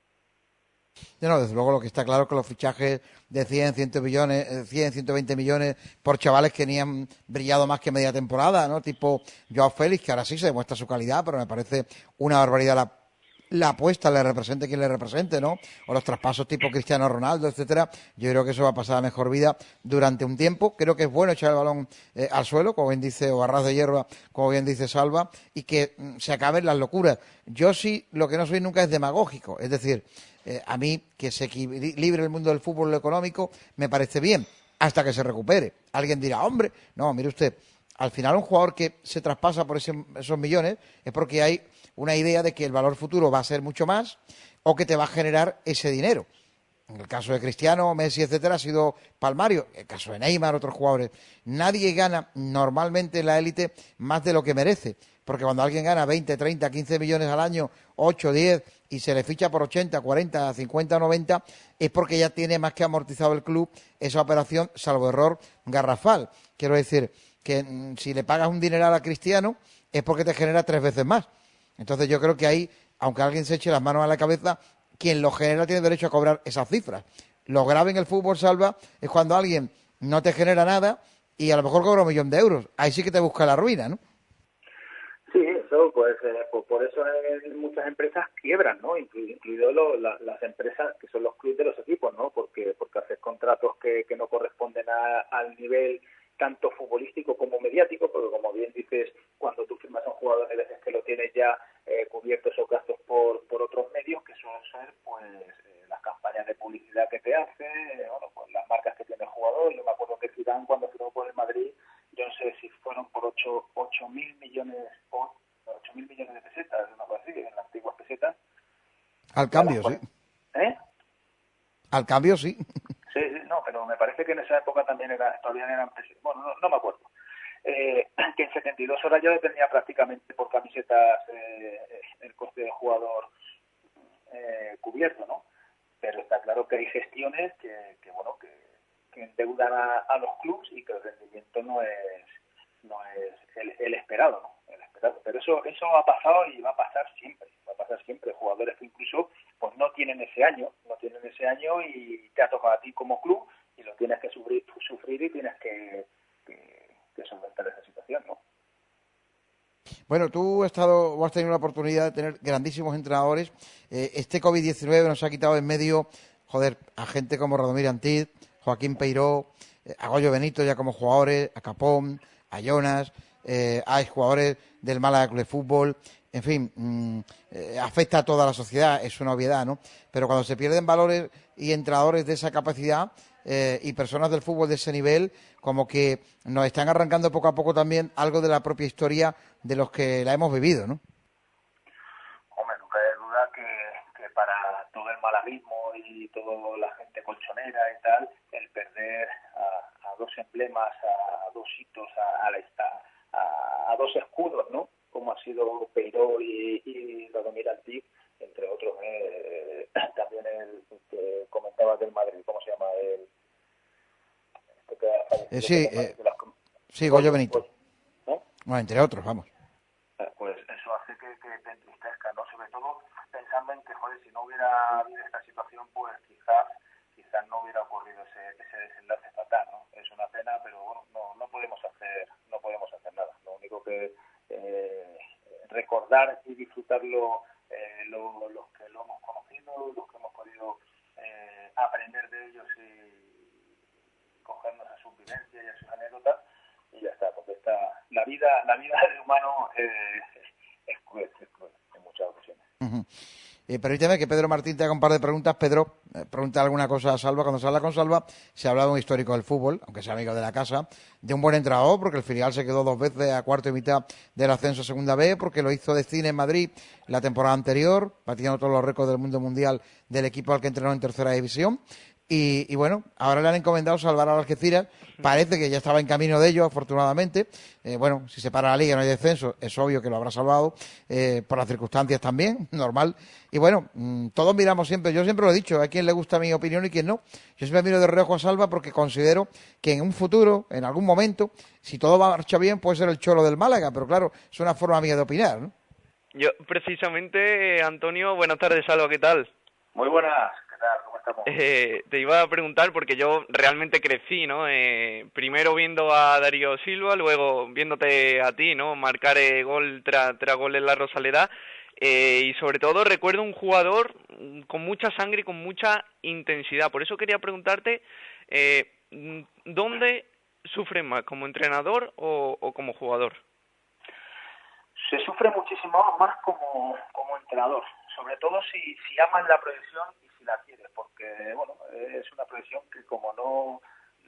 No, desde luego lo que está claro es que los fichajes de cien, cien millones, eh, cien, ciento veinte millones por chavales que ni han brillado más que media temporada, ¿no? Tipo Joao Félix, que ahora sí se demuestra su calidad, pero me parece una barbaridad la, la apuesta, le represente quien le represente, ¿no? O los traspasos tipo Cristiano Ronaldo, etcétera. Yo creo que eso va a pasar a mejor vida durante un tiempo. Creo que es bueno echar el balón eh, al suelo, como bien dice, o a ras de hierba, como bien dice Salva, y que mm, se acaben las locuras. Yo sí, lo que no soy nunca es demagógico, es decir, eh, a mí que se equilibre el mundo del fútbol lo económico me parece bien, hasta que se recupere. Alguien dirá, hombre, no, mire usted, al final un jugador que se traspasa por ese, esos millones es porque hay una idea de que el valor futuro va a ser mucho más o que te va a generar ese dinero. En el caso de Cristiano, Messi, etcétera, ha sido palmario. En el caso de Neymar, otros jugadores. Nadie gana normalmente en la élite más de lo que merece. Porque cuando alguien gana veinte, treinta, quince millones al año, ocho, diez, y se le ficha por ochenta, cuarenta, cincuenta, noventa, es porque ya tiene más que amortizado el club esa operación, salvo error garrafal. Quiero decir que mmm, si le pagas un dineral a Cristiano, es porque te genera tres veces más. Entonces yo creo que ahí, aunque alguien se eche las manos a la cabeza, quien lo genera tiene derecho a cobrar esas cifras. Lo grave en el fútbol, Salva, es cuando alguien no te genera nada y a lo mejor cobra un millón de euros. Ahí sí que te busca la ruina, ¿no? Sí, eso, pues eh, por, por eso eh, muchas empresas quiebran, ¿no? Inclu, incluido lo, la, las empresas que son los clubes de los equipos, ¿no? Porque porque haces contratos que, que no corresponden a, al nivel tanto futbolístico como mediático, porque como bien dices, cuando tú firmas a un jugador, hay veces que lo tienes ya eh, cubiertos esos gastos por, por otros medios, que suelen ser, pues, eh, las campañas de publicidad que te hace, eh, bueno, pues las marcas que tiene el jugador. Yo me acuerdo que Zidane, cuando firmó por el Madrid, yo no sé si fueron por ocho ocho mil millones por ocho mil millones de pesetas, una cosa así, en las antiguas pesetas, Al a las cambio, sí. cuales, ¿eh? Al cambio, sí. Sí, sí, no, pero me parece que en esa época también era, todavía eran pesetas, bueno, no, no me acuerdo. Eh, que en setenta y dos horas ya tenía prácticamente por camisetas eh, el coste del jugador eh, cubierto, ¿no? Pero está claro que hay gestiones que, que bueno, que, que endeudan a, a los clubes y que el rendimiento no es no es el, el esperado, ¿no? El esperado. Pero eso eso ha pasado y va a pasar siempre, va a pasar siempre. Jugadores que incluso pues no tienen ese año, no tienen ese año y te ha tocado a ti como club y lo tienes que sufrir, sufrir y tienes que, que, que solventar esa situación, ¿no? Bueno, tú has estado o has tenido la oportunidad de tener grandísimos entrenadores. Eh, este COVID diecinueve nos ha quitado en medio, joder, a gente como Radomir Antiz, Joaquín Peiró, eh, a Goyo Benito ya como jugadores, a Capón, a Jonas, eh, a jugadores del Málaga Club de Fútbol. En fin, mmm, eh, afecta a toda la sociedad, es una obviedad, ¿no? Pero cuando se pierden valores y entrenadores de esa capacidad eh, y personas del fútbol de ese nivel, como que nos están arrancando poco a poco también algo de la propia historia de los que la hemos vivido, ¿no? Hombre, nunca hay duda que, que para todo el malaguismo y toda la gente colchonera y tal, el perder a, a dos emblemas, a dos hitos, a, a, la, a, a dos escudos, ¿no? Como ha sido Peiró y, y Radomir Antic, entre otros, eh, también el que comentaba del Madrid, ¿cómo se llama? El este que ha Eh, fallecido, que sí, de, eh, de las, sí, Goyo Goyo, Benito. Goyo, ¿no? Bueno, entre otros, vamos. Pues eso hace que, que te entristezca, ¿no? Sobre todo pensando en que, joder, si no hubiera habido esta situación, pues quizás quizás no hubiera ocurrido ese, ese desenlace fatal, ¿no? Es una pena, pero bueno, no, no podemos hacer no podemos hacer nada. Lo único que eh, disfrutar y disfrutarlo eh, lo, los que lo hemos conocido, los que hemos podido eh, aprender de ellos y cogernos a sus vivencias y a sus anécdotas, y ya está, porque está, la vida la vida del humano eh, es cruel, es cruel en muchas ocasiones. Uh-huh. Eh, permíteme que Pedro Martín te haga un par de preguntas. Pedro, eh, pregunta alguna cosa a Salva. Cuando se habla con Salva, se habla de un histórico del fútbol, aunque sea amigo de la casa, de un buen entrenador, porque el filial se quedó dos veces a cuarto y mitad del ascenso a Segunda B, porque lo hizo de cine en Madrid la temporada anterior, batiendo todos los récords del mundo mundial del equipo al que entrenó en tercera división. Y, y bueno, ahora le han encomendado salvar a Algeciras. Parece que ya estaba en camino de ello, afortunadamente. Eh, bueno, si se para la liga y no hay descenso, es obvio que lo habrá salvado, eh, por las circunstancias también, normal. Y bueno, mmm, todos miramos siempre, yo siempre lo he dicho, a quien le gusta mi opinión y quien no. Yo siempre miro de reojo a Salva porque considero que en un futuro, en algún momento, si todo va a marchar bien, puede ser el Cholo del Málaga, pero claro, es una forma mía de opinar, ¿no? Yo, precisamente, Antonio, buenas tardes, Salva, ¿qué tal? Muy buenas. ¿Cómo estamos? Eh, te iba a preguntar porque yo realmente crecí, ¿no? Eh, primero viendo a Darío Silva, luego viéndote a ti, ¿no? Marcar eh, gol tras tra gol en la Rosaleda. Eh, y sobre todo recuerdo un jugador con mucha sangre y con mucha intensidad. Por eso quería preguntarte, eh, ¿dónde sufres más, como entrenador o, o como jugador? Se sufre muchísimo más como, como entrenador, sobre todo si, si amas la profesión y si la quieres, porque bueno, es una profesión que como no,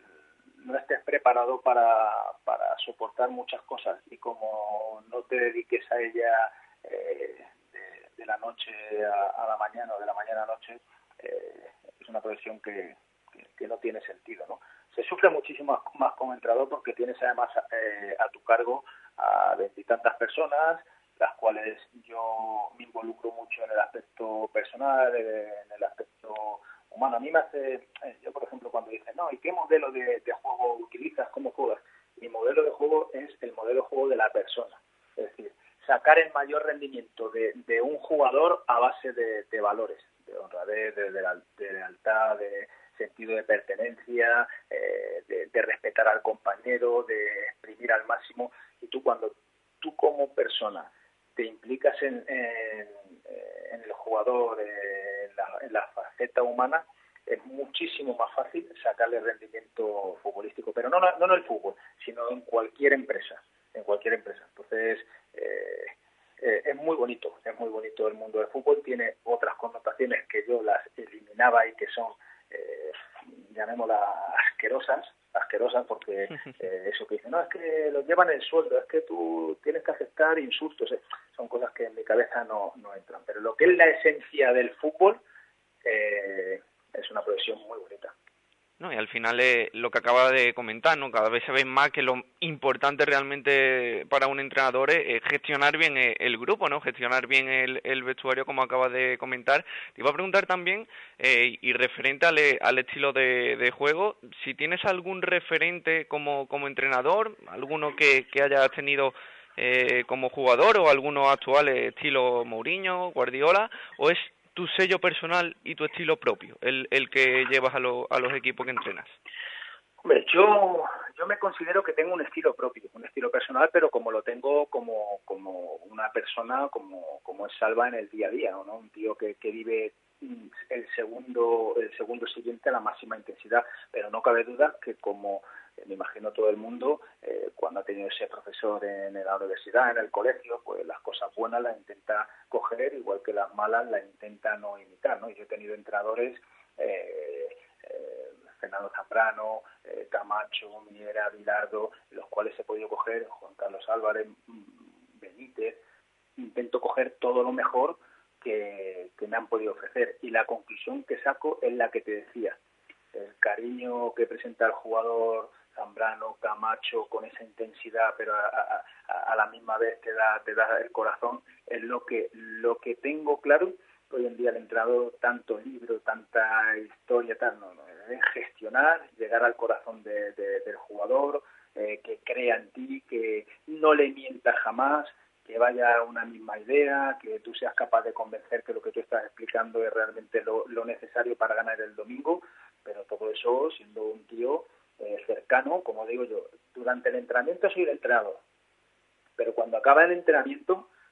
no estés preparado para, para soportar muchas cosas y como no te dediques a ella eh, de, de la noche a, a la mañana o de la mañana a la noche, eh, es una profesión que, que, que no tiene sentido, ¿no? Se sufre muchísimo más, más como entrenador porque tienes además eh, a tu cargo a veintitantas personas, las cuales yo me involucro mucho en el aspecto personal, en el aspecto humano. A mí me hace, yo por ejemplo cuando dicen, no, ¿y qué modelo de, de juego utilizas? ¿Cómo juegas? Mi modelo de juego es el modelo de juego de la persona. Es decir, sacar el mayor rendimiento de, de un jugador a base de, de valores, de honradez, de, de, de lealtad, de sentido de pertenencia, eh, de, de respetar al compañero, de exprimir al máximo. Y tú cuando tú como persona te implicas en, en, en el jugador, en la, en la faceta humana, es muchísimo más fácil sacarle rendimiento futbolístico, pero no, no, no en el fútbol, sino en cualquier empresa, en cualquier empresa. Entonces, eh, eh, es muy bonito, es muy bonito el mundo del fútbol, tiene otras connotaciones que yo las eliminaba y que son, eh, llamémoslas asquerosas, asquerosas porque eh, eso que dicen, no, es que los llevan el sueldo, es que tú tienes que aceptar insultos, eh, son cosas que en mi cabeza no, no entran, pero lo que es la esencia del fútbol eh, es una profesión muy bonita. No, y al final eh, lo que acaba de comentar, ¿no? Cada vez se ve más que lo importante realmente para un entrenador es, es gestionar bien el, el grupo, ¿no? Gestionar bien el, el vestuario, como acaba de comentar. Te iba a preguntar también, eh, y referente al, al estilo de, de juego, si tienes algún referente como, como entrenador, alguno que, que hayas tenido eh, como jugador o alguno actual, estilo Mourinho, Guardiola, o es tu sello personal y tu estilo propio, el, el que llevas a, lo, a los equipos que entrenas. Hombre, yo yo me considero que tengo un estilo propio, un estilo personal, pero como lo tengo como como una persona, como como es Salva en el día a día, ¿no? Un tío que, que vive el segundo el segundo siguiente a la máxima intensidad, pero no cabe duda que como eh, me imagino todo el mundo, eh, cuando ha tenido ese profesor en la universidad, en el colegio, pues las cosas buenas las intenta coger, igual que las malas las intenta no imitar, ¿no? Y yo he tenido entrenadores, eh, eh, Fernando Zambrano, eh, Camacho, Miera, Bilardo, los cuales he podido coger, Juan Carlos Álvarez, Benítez, intento coger todo lo mejor que, que me han podido ofrecer, y la conclusión que saco es la que te decía, el cariño que presenta el jugador Zambrano, Camacho, con esa intensidad, pero a, a, a la misma vez te da te da el corazón, es lo que lo que tengo claro. Hoy en día el entrenador, tanto libro, tanta historia, tal, no, no, es gestionar, llegar al corazón de, de, del jugador, eh, que crea en ti, que no le mientas jamás, que vaya a una misma idea, que tú seas capaz de convencer que lo que tú estás explicando es realmente lo, lo necesario para ganar el domingo, pero todo eso siendo un tío eh, cercano, como digo yo, durante el entrenamiento soy el entrenador, pero cuando acaba el entrenamiento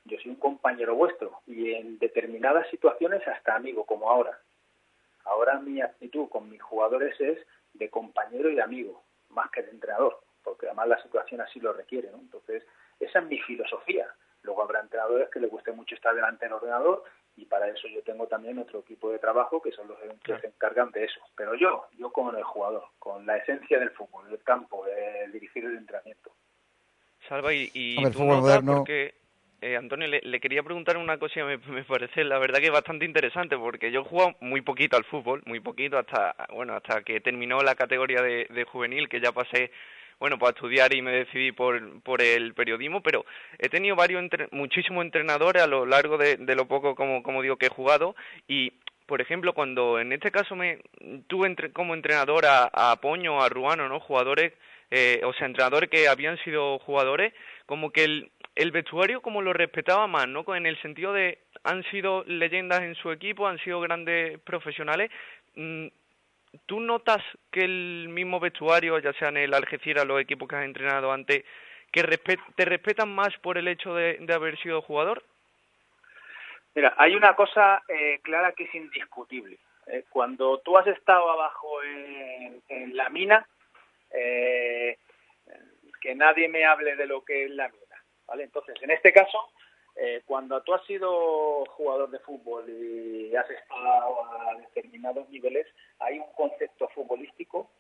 yo soy un compañero vuestro y en determinadas situaciones hasta amigo, como ahora. Ahora mi actitud con mis jugadores es de compañero y de amigo, más que de entrenador, porque además la situación así lo requiere, ¿no? Entonces, esa es mi filosofía. Luego habrá entrenadores que les guste mucho estar delante del ordenador y para eso yo tengo también otro equipo de trabajo que son los que se encargan de eso. Pero yo, yo como el jugador, con la esencia del fútbol, del campo, el dirigir el entrenamiento. Salva, y, y Hombre, el tú fútbol notas, moderno... porque eh, Antonio, le, le quería preguntar una cosa que me, me parece la verdad que bastante interesante, porque yo he jugado muy poquito al fútbol, muy poquito, hasta bueno hasta que terminó la categoría de, de juvenil, que ya pasé bueno para estudiar y me decidí por por el periodismo, pero he tenido varios entre, muchísimos entrenadores a lo largo de, de lo poco como como digo que he jugado. Y por ejemplo, cuando en este caso me tuve entre, como entrenador a, a Poño, a Ruano, ¿no? Jugadores, eh, o sea, entrenadores que habían sido jugadores, como que el, el vestuario como lo respetaba más, ¿no? En el sentido de, han sido leyendas en su equipo, han sido grandes profesionales. ¿Tú notas que el mismo vestuario, ya sea en el Algeciras, los equipos que has entrenado antes, que respet te respetan más por el hecho de, de haber sido jugador? Mira, hay una cosa eh, clara que es indiscutible. Eh, cuando tú has estado abajo en, en la mina, eh, que nadie me hable de lo que es la mina, ¿vale? Entonces, en este caso, eh, cuando tú has sido jugador de fútbol y has estado a determinados niveles, hay un concepto futbolístico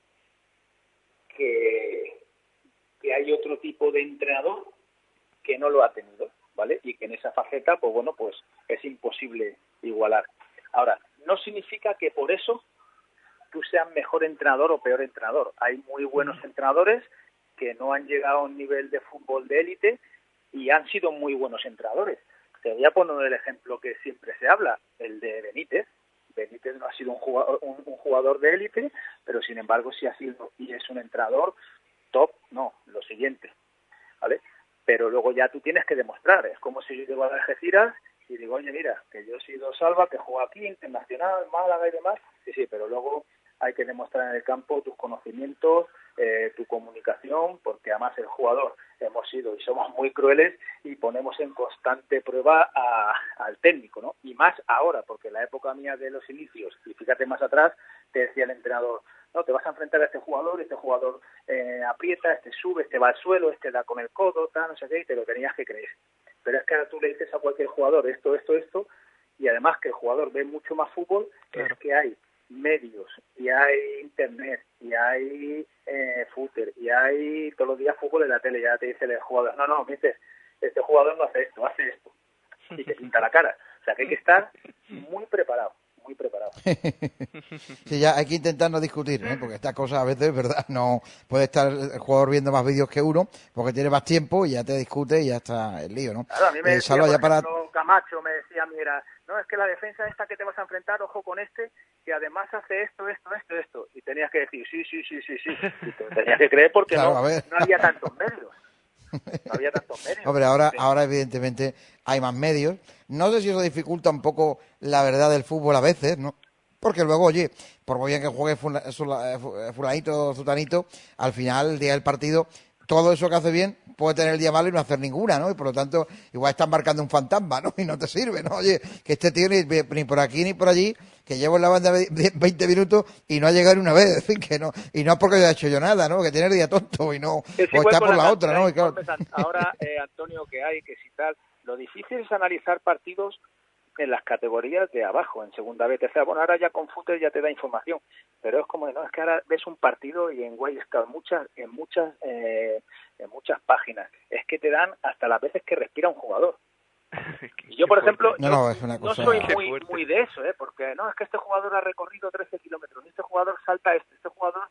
que, que hay otro tipo de entrenador que no lo ha tenido, ¿vale? Y que en esa faceta, pues bueno, pues es imposible igualar. Ahora, no significa que por eso tú seas mejor entrenador o peor entrenador. Hay muy buenos entrenadores que no han llegado a un nivel de fútbol de élite y han sido muy buenos entrenadores. Te voy a poner el ejemplo que siempre se habla, el de Benítez. Benítez no ha sido un jugador, un, un jugador de élite, pero sin embargo sí ha sido y es un entrenador top, no, lo siguiente, ¿vale? Pero luego ya tú tienes que demostrar. Es como si yo llego a Algeciras y digo, oye, mira, que yo he sido Salva, que juego aquí, Internacional, Málaga y demás. Sí, sí, pero luego hay que demostrar en el campo tus conocimientos, eh, tu comunicación, porque además el jugador hemos sido y somos muy crueles y ponemos en constante prueba a, al técnico, ¿no? Y más ahora, porque en la época mía de los inicios, y fíjate más atrás, te decía el entrenador, no, te vas a enfrentar a este jugador, este jugador eh, aprieta, este sube, este va al suelo, este da con el codo, tal, no sé qué, y te lo tenías que creer. Pero es que ahora tú le dices a cualquier jugador esto, esto, esto, y además que el jugador ve mucho más fútbol, claro. Es que hay medios, y hay internet, y hay eh, footer, y hay todos los días fútbol en la tele, ya te dice el jugador, no, no, dices, este jugador no hace esto, hace esto, y te pinta la cara. O sea que hay que estar muy preparado. Muy preparado. Sí, ya hay que intentar no discutir, ¿eh? Porque estas cosas a veces, ¿verdad? No puede estar el jugador viendo más vídeos que uno, porque tiene más tiempo y ya te discute y ya está el lío, ¿no? Claro, a mí me eh, decía, por ya ejemplo, para... Camacho me decía, mira, no, es que la defensa esta que te vas a enfrentar, ojo con este, que además hace esto, esto, esto, esto. Y tenías que decir, sí, sí, sí, sí, sí. Y te tenías que creer porque claro, no, no había tantos medios. No había tantos medios. Hombre, ahora, sí. ahora evidentemente hay más medios. No sé si eso dificulta un poco la verdad del fútbol a veces, ¿no? Porque luego, oye, por muy bien que juegue fulanito o zutanito, al final, el día del partido, todo eso que hace bien puede tener el día malo y no hacer ninguna, ¿no? Y por lo tanto, igual están marcando un fantasma, ¿no? Y no te sirve, ¿no? Oye, que este tío ni, ni por aquí ni por allí, que llevo en la banda veinte minutos y no ha llegado ni una vez, es decir, que no, y no es porque haya hecho yo nada, ¿no? Que tiene el día tonto y no, es o está por la, la otra, ¿no? Y claro... Ahora, eh, Antonio, que hay, que si tal, lo difícil es analizar partidos en las categorías de abajo, en segunda B, tercera. Bueno, ahora ya con fútbol ya te da información, pero es como, no, es que ahora ves un partido y en Wirescout muchas, en muchas, eh, en muchas páginas, es que te dan hasta las veces que respira un jugador. Y yo, por ejemplo, no, yo no, es una cosa... no soy muy, muy de eso, ¿eh? Porque no, es que este jugador ha recorrido trece kilómetros, y este jugador salta este, este jugador...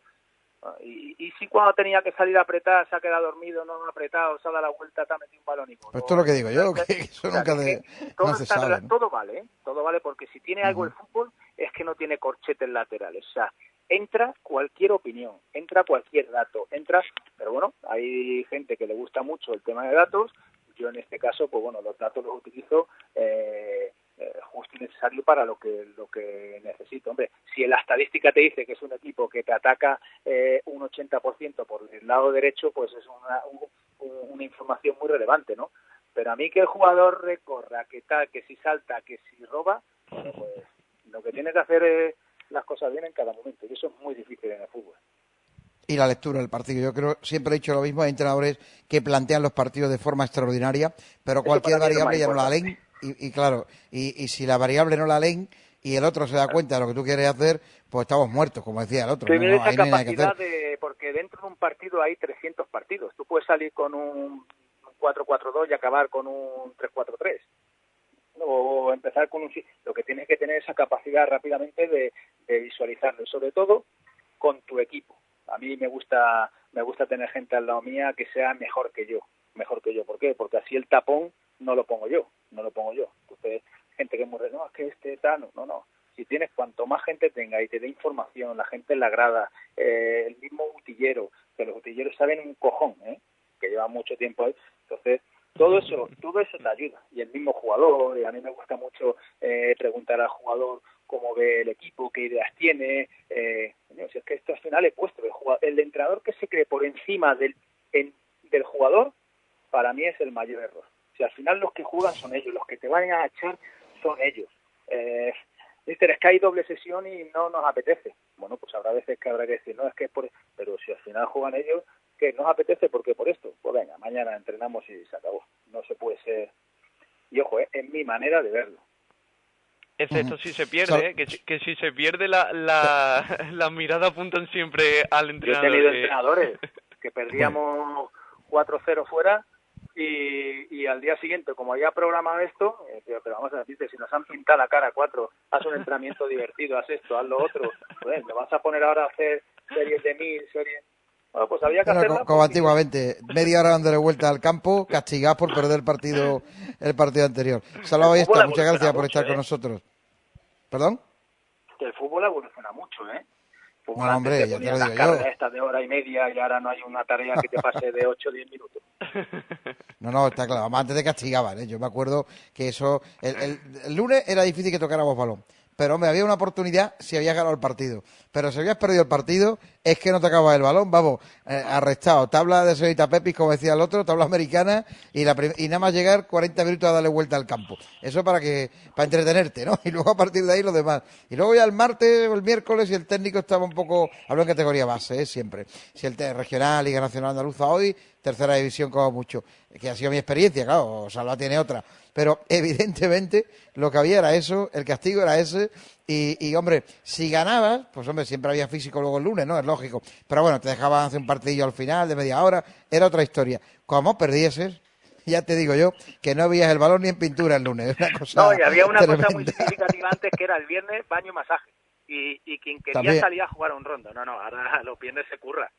Y, y sí, cuando tenía que salir a apretar, se ha quedado dormido, no ha apretado, se ha dado la vuelta, te ha metido un balón y gol. Pues esto es lo que digo yo, que eso o sea, nunca que, de, que todo, no se está, sabe, ¿no? Todo vale, ¿eh? Todo vale porque si tiene algo uh-huh. el fútbol es que no tiene corchetes laterales. O sea, entra cualquier opinión, entra cualquier dato, entra... Pero bueno, hay gente que le gusta mucho el tema de datos. Yo en este caso, pues bueno, los datos los utilizo... Eh, justo y necesario para lo que lo que necesito. Hombre, si la estadística te dice que es un equipo que te ataca eh, un ochenta por ciento por el lado derecho, pues es una, un, una información muy relevante, ¿no? Pero a mí que el jugador recorra, que tal, que si salta, que si roba, pues lo que tiene que hacer es las cosas bien en cada momento, y eso es muy difícil en el fútbol. Y la lectura del partido. Yo creo, siempre he dicho lo mismo, hay entrenadores que plantean los partidos de forma extraordinaria, pero cualquier variable ya no la leen, y, y claro, y, y si la variable no la leen y el otro se da cuenta de lo que tú quieres hacer, pues estamos muertos, como decía el otro. Tiene no, esa ahí no hay nada que capacidad hacer. de, porque dentro de un partido hay trescientos partidos. Tú puedes salir con un cuatro cuatro dos y acabar con un tres cuatro tres. O empezar con un... Lo que tienes que tener esa capacidad rápidamente de, de visualizarlo, y sobre todo con tu equipo. A mí me gusta me gusta tener gente al lado mía que sea mejor que yo, mejor que yo. ¿Por qué? Porque así el tapón no lo pongo yo, no lo pongo yo. Entonces, gente que muere, no, es que este tal, no, no. Si tienes, cuanto más gente tenga y te dé información, la gente en la grada, eh, el mismo utillero, que los utilleros saben un cojón, ¿eh? Que llevan mucho tiempo ahí. Entonces, todo eso, todo eso te ayuda. Y el mismo jugador, y a mí me gusta mucho eh, preguntar al jugador cómo ve el equipo, qué ideas tiene. Eh, si es que esto al final es puesto. El, jugador, el entrenador que se cree por encima del, en, del jugador, para mí es el mayor error. Si al final los que juegan son ellos, los que te van a echar son ellos. Eh, Mister, es que hay doble sesión y no nos apetece. Bueno, pues habrá veces que habrá que decir, no, es que es por... Pero si al final juegan ellos, que nos apetece, ¿por qué? Por esto. Pues venga, mañana entrenamos y se acabó. No se puede ser... Y ojo, eh, es mi manera de verlo. Excepto si se pierde, ¿eh? que, que si se pierde la, la, la mirada apuntan siempre al entrenador. Yo he tenido entrenadores que perdíamos cuatro cero fuera y, y al día siguiente, como había programado esto, eh, pero, pero vamos a decirte, si nos han pintado la cara cuatro, haz un entrenamiento divertido, haz esto, haz lo otro, pues, ¿me vas a poner ahora a hacer series de mil, series...? Bueno, pues había que bueno, hacerla. Como, como porque... antiguamente, media hora dándole vuelta al campo, castigados por perder el partido el partido anterior. Salva Ballesta, muchas gracias por estar mucho, con ¿eh? nosotros. ¿Perdón? Que el fútbol evoluciona mucho, ¿eh? Fútbol no, hombre, ya te lo digo yo. Estas de hora y media y ahora no hay una tarea que te pase de ocho o diez minutos. No, no, está claro. Además, antes te castigaban, ¿eh? Yo me acuerdo que eso... El, el, el lunes era difícil que tocáramos balón. Pero, hombre, había una oportunidad si habías ganado el partido. Pero si habías perdido el partido, es que no tocabas el balón, vamos, eh, arrestado. Tabla de señorita Pepis, como decía el otro, tabla americana, y, la y nada más llegar cuarenta minutos a darle vuelta al campo. Eso para que para entretenerte, ¿no? Y luego a partir de ahí lo demás. Y luego ya el martes o el miércoles, si el técnico estaba un poco... Hablo en categoría base, ¿eh? Siempre. Si el regional, Liga Nacional Andaluza hoy, tercera división como mucho. Que ha sido mi experiencia, claro, Salva tiene otra. Pero evidentemente lo que había era eso, el castigo era ese, y, y hombre, si ganabas, pues hombre, siempre había físico luego el lunes, ¿no? Es lógico. Pero bueno, te dejaban hacer un partidillo al final de media hora, era otra historia. Como perdieses, ya te digo yo, que no habías el balón ni en pintura el lunes. Una cosa no, y había una tremenda. cosa muy significativa antes, que era el viernes baño y masaje. Y, y quien quería También. salir a jugar a un rondo. No, no, ahora los viernes se curra.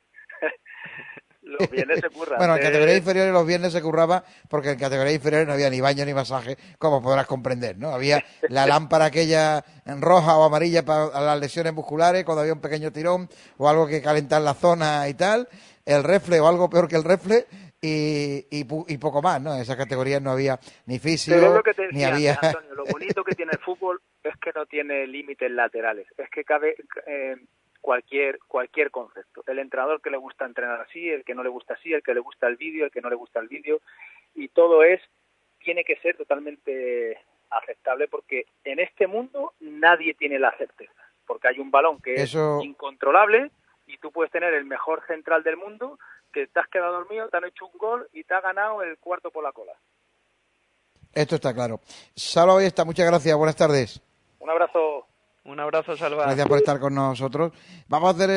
Los viernes se curra. Bueno, en categoría inferior los viernes se curraba porque en categoría inferior no había ni baño ni masaje, como podrás comprender, ¿no? Había la lámpara aquella en roja o amarilla para las lesiones musculares cuando había un pequeño tirón o algo que calentar la zona y tal, el refle o algo peor que el refle y, y, y poco más, ¿no? En esas categorías no había ni fisio, Pero lo que te ni decía, había... Antonio, lo bonito que tiene el fútbol es que no tiene límites laterales, es que cabe... Eh, cualquier cualquier concepto. El entrenador que le gusta entrenar así, el que no le gusta así, el que le gusta el vídeo, el que no le gusta el vídeo, y todo es tiene que ser totalmente aceptable, porque en este mundo nadie tiene la certeza, porque hay un balón que Eso... es incontrolable y tú puedes tener el mejor central del mundo que te has quedado dormido, te han hecho un gol y te ha ganado el cuarto por la cola. Esto está claro. Salva Ballesta, muchas gracias, buenas tardes. Un abrazo. Un abrazo, Salva. Gracias por estar con nosotros. Vamos a hacer...